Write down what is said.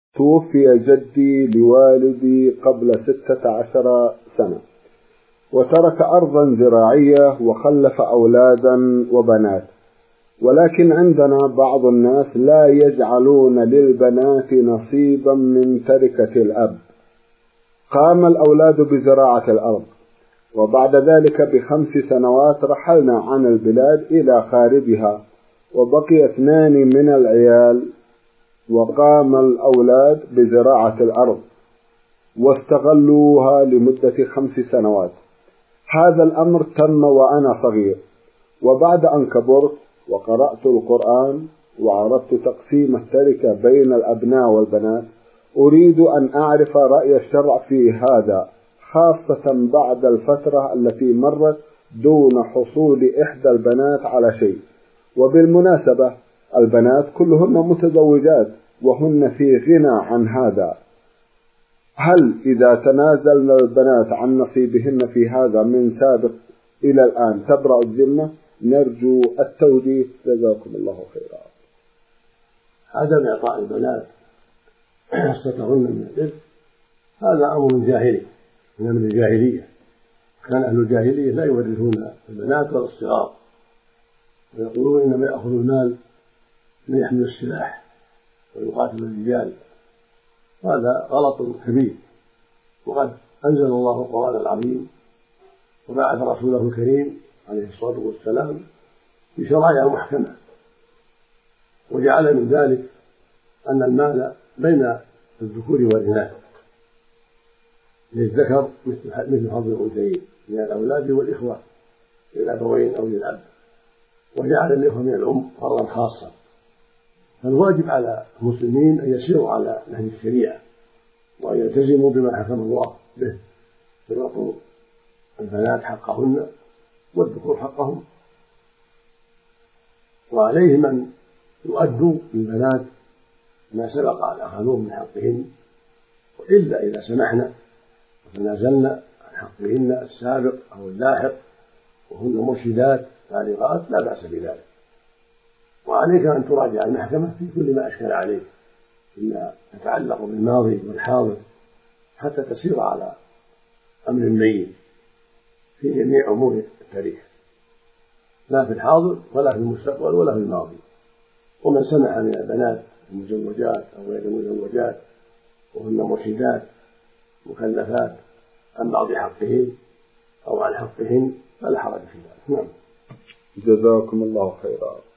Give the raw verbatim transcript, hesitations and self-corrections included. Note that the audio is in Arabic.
توفي جدي لوالدي قبل ستة عشر سنة، وترك أرضا زراعية وخلف أولادا وبنات، ولكن عندنا بعض الناس لا يجعلون للبنات نصيبا من تركة الأب. قام الأولاد بزراعة الأرض، وبعد ذلك بخمس سنوات رحلنا عن البلاد إلى خارجها، وبقي اثنان من العيال، وقام الأولاد بزراعة الأرض واستغلوها لمدة خمس سنوات. هذا الأمر تم وأنا صغير، وبعد أن كبرت وقرأت القرآن وعرفت تقسيم التركة بين الأبناء والبنات، أريد أن أعرف رأي الشرع في هذا، خاصة بعد الفترة التي مرت دون حصول إحدى البنات على شيء. وبالمناسبة البنات كلهن متزوجات وهن في غنى عن هذا. هل إذا تنازلنا البنات عن نصيبهن في هذا من سابق إلى الآن تبرأ الذمة؟ نرجو التوجيه، جزاكم الله خيرا. عدم إعطاء البنات حصتهن من الإرث هذا أمر جاهلي من أمر الجاهلية. كان أهل الجاهلية لا يورثون البنات ولا الصغار، ويقولون إنما يأخذ المال من يحمل السلاح ويقاتل الرجال. هذا غلط كبير، وقد أنزل الله القرآن العظيم وبعث رسوله الكريم عليه الصلاة والسلام بشرائع محكمة، وجعل من ذلك أن المال بين الذكور والإناث، للذكر مثل حظ الأنثيين من الأولاد والإخوة للأبوين أو للأب، وجعل الإخوة من الأم فرضا خاصا. فالواجب على المسلمين أن يسيروا على نهج الشريعة وأن يلتزموا بما حكم الله به، فيعطوا البنات حقهن والذكور حقهم، وعليهم أن يؤدوا للبنات ما سبق أن أخذوه من حقهن، وإلا إذا سمحنا وتنازلنا عن حقهن السابق أو اللاحق وهن مرشدات بالغات لا بأس بذلك. وعليك أن تراجع المحكمة في كل ما أشكل عليك فيما يتعلق بالماضي والحاضر، حتى تسير على أمر مبين في جميع أمور التاريخ، لا في الحاضر ولا في المستقبل ولا في الماضي. ومن سمح من البنات المزوجات أو غير المزوجات وهن مرشدات مكلفات عن بعض حقهن أو عن حقهن فلا حرج في ذلك. نعم. جزاكم الله خيرا.